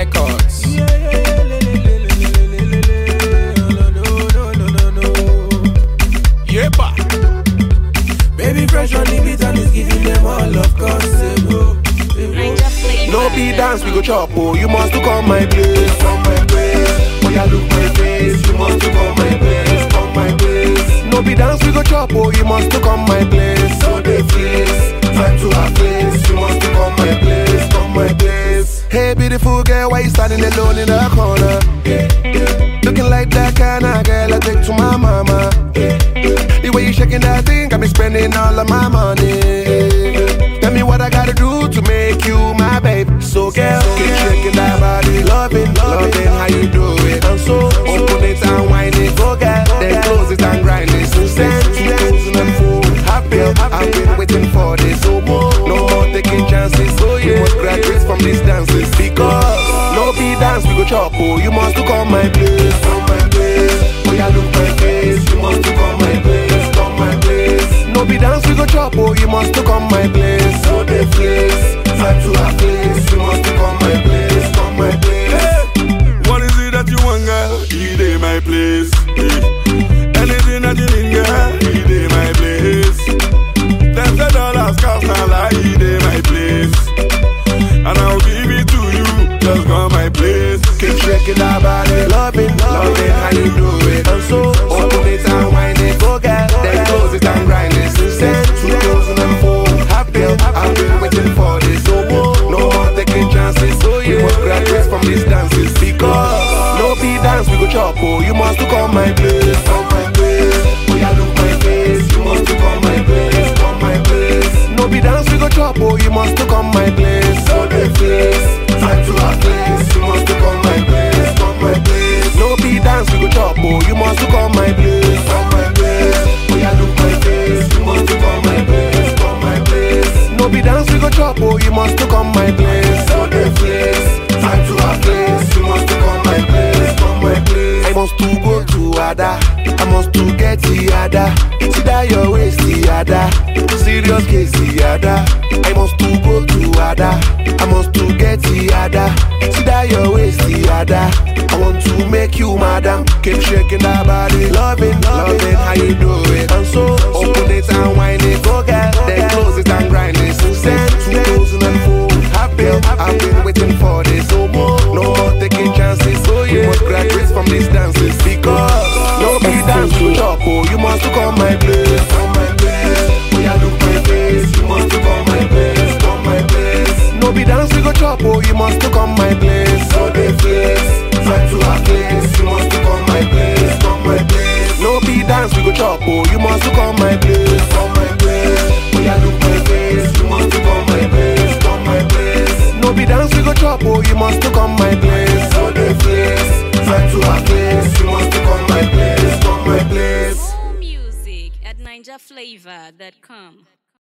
Records. Yepa. Baby fresh on the beat and it's giving them all of course. No be dance, we go chop, oh, you must to come my place. Come my place, oh yeah, look my face. You must to come my place, come my place. No be dance, we go chop, oh, you must to come my place. So they place, time to our place. You must to come my place, come my place. Hey beautiful girl, why you standing alone in the corner? Looking like that kind of girl I take to my mama. The way you shaking that thing got me spending all of my money. Tell me what I gotta do to make you my babe. So girl, keep shaking that body, loving how you do it. And so open it and wind it, go girl, then close it and grind it. Since 2004, I've been waiting for this. So no more taking chances. So you must graduate from these dances because no be dance we go chop. Oh, you must to come my place, come my place. Oh yeah, look my face. You must to come my place, come my place. No be dance we go chop. Oh, you must to come my place. So they place, time to our place. You must to come my place, come my place. Hey, what is it that you want, girl? He dey my place. Anything that you need, girl, he dey my place. $10 cost now like he dey my place, and I'll give it to you. Just come my place. Keep shaking that body, loving how you do it. And so open it and wind it, go girl, then close it and grind it. Since 2004, I've been waiting for this. So no more taking chances. So you must graduate from these dances because no be dance we go chop. Oh, you must to come my place, come my place. Oh yeah, look my face. You must to come my place, come my place. No be dance we go chop. Oh, you must to come my place. So they place, time to our place. You must to come my place, come my place. No be dance we go chop. Oh, you must to come my place, come my place. Oh yeah, look my face. You must to come my place, come my place. No be dance we go chop. Oh, you must to come my place. So they place, time to our place. You must to come my place, come my place. I must to go to Ada. I must to get the Ada. See that your waist the Ada. Serious case the Ada. I must to go to Ada. I must to get the Ada. See that your waist the Ada. I want to make you madam. Keep shaking that body, loving how you do it. And so open it and wind it, go girl, then close it and grind it. Since 2004, I've been waiting for this. So no more taking chances. So you must graduate from these dances because no be dance to chop. Oh, you must to come my place, come my place. Oh yeah, look my face. You must to come my place, come my place. No be dance we go chop. Oh, you must to come my place. So they place, time to our place. You must to come my place, come my place. No be dance we go chop. Oh, you must to come my place, come my place. Oh yeah, look my face. You must to come my place, come my place. No be dance we go chop. Oh, you must to come my place. So they place, time to our place. You must to come my place, come my place. More music at NinjaFlavor.com.